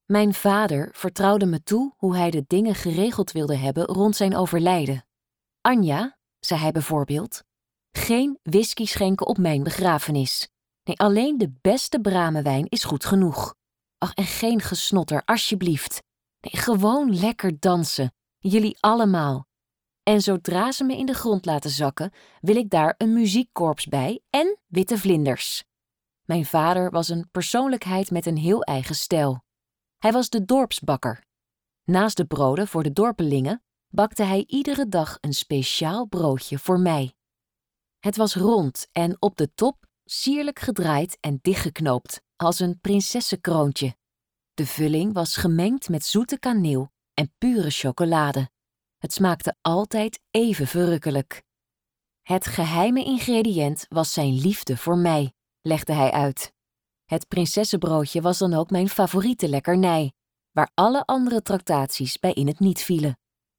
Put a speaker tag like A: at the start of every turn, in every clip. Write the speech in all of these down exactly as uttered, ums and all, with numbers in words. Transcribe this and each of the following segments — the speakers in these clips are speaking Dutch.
A: Mijn vader vertrouwde me toe hoe hij de dingen geregeld wilde hebben rond zijn overlijden. Anja, zei hij bijvoorbeeld, geen whisky schenken op mijn begrafenis. Nee, alleen de beste bramenwijn is goed genoeg. Ach, en geen gesnotter, alsjeblieft. Nee, gewoon lekker dansen. Jullie allemaal. En zodra ze me in de grond laten zakken, wil ik daar een muziekkorps bij en witte vlinders. Mijn vader was een persoonlijkheid met een heel eigen stijl. Hij was de dorpsbakker. Naast de broden voor de dorpelingen bakte hij iedere dag een speciaal broodje voor mij. Het was rond en op de top sierlijk gedraaid en dichtgeknoopt, als een prinsessenkroontje. De vulling was gemengd met zoete kaneel en pure chocolade. Het smaakte altijd even verrukkelijk. Het geheime ingrediënt was zijn liefde voor mij, legde hij uit. Het prinsessenbroodje was dan ook mijn favoriete lekkernij, waar alle andere tractaties bij in het niet vielen.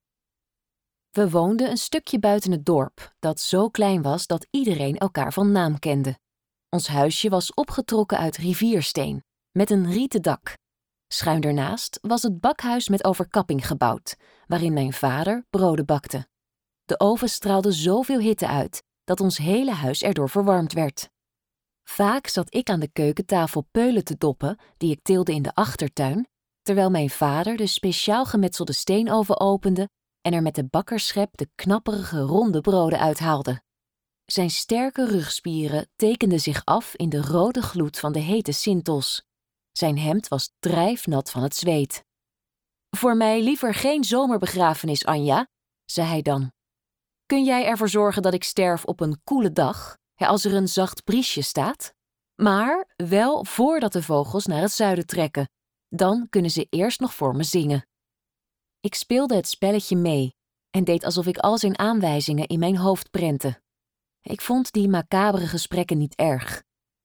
A: We woonden een stukje buiten het dorp, dat zo klein was dat iedereen elkaar van naam kende. Ons huisje was opgetrokken uit riviersteen, met een rieten dak. Schuin daarnaast was het bakhuis met overkapping gebouwd, waarin mijn vader broden bakte. De oven straalde zoveel hitte uit, dat ons hele huis erdoor verwarmd werd. Vaak zat ik aan de keukentafel peulen te doppen, die ik tilde in de achtertuin, terwijl mijn vader de speciaal gemetselde steenoven opende en er met de bakkersschep de knapperige ronde broden uithaalde. Zijn sterke rugspieren tekenden zich af in de rode gloed van de hete sintels. Zijn hemd was drijfnat van het zweet. Voor mij liever geen zomerbegrafenis, Anja, zei hij dan. Kun jij ervoor zorgen dat ik sterf op een koele dag, als er een zacht briesje staat? Maar wel voordat de vogels naar het zuiden trekken. Dan kunnen ze eerst nog voor me zingen. Ik speelde het spelletje mee en deed alsof ik al zijn aanwijzingen in mijn hoofd prentte. Ik vond die macabere gesprekken niet erg.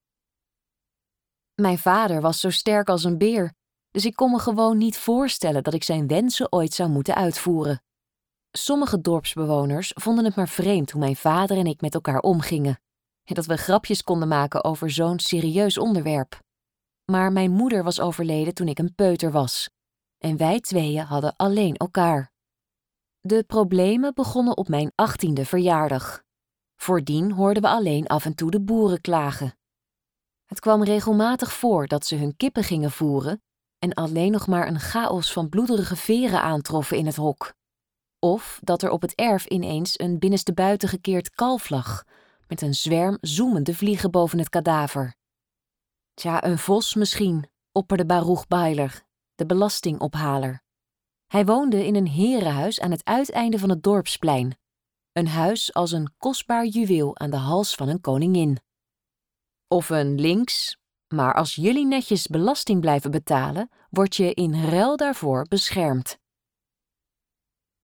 A: Mijn vader was zo sterk als een beer, dus ik kon me gewoon niet voorstellen dat ik zijn wensen ooit zou moeten uitvoeren. Sommige dorpsbewoners vonden het maar vreemd hoe mijn vader en ik met elkaar omgingen. En dat we grapjes konden maken over zo'n serieus onderwerp. Maar mijn moeder was overleden toen ik een peuter was. En wij tweeën hadden alleen elkaar. De problemen begonnen op mijn achttiende verjaardag. Voordien hoorden we alleen af en toe de boeren klagen. Het kwam regelmatig voor dat ze hun kippen gingen voeren en alleen nog maar een chaos van bloederige veren aantroffen in het hok. Of dat er op het erf ineens een binnenstebuiten gekeerd kalf lag, met een zwerm zoemende vliegen boven het kadaver. Tja, een vos misschien, opperde Baruch Beiler, de belastingophaler. Hij woonde in een herenhuis aan het uiteinde van het dorpsplein. Een huis als een kostbaar juweel aan de hals van een koningin. Of een links, maar als jullie netjes belasting blijven betalen, word je in ruil daarvoor beschermd.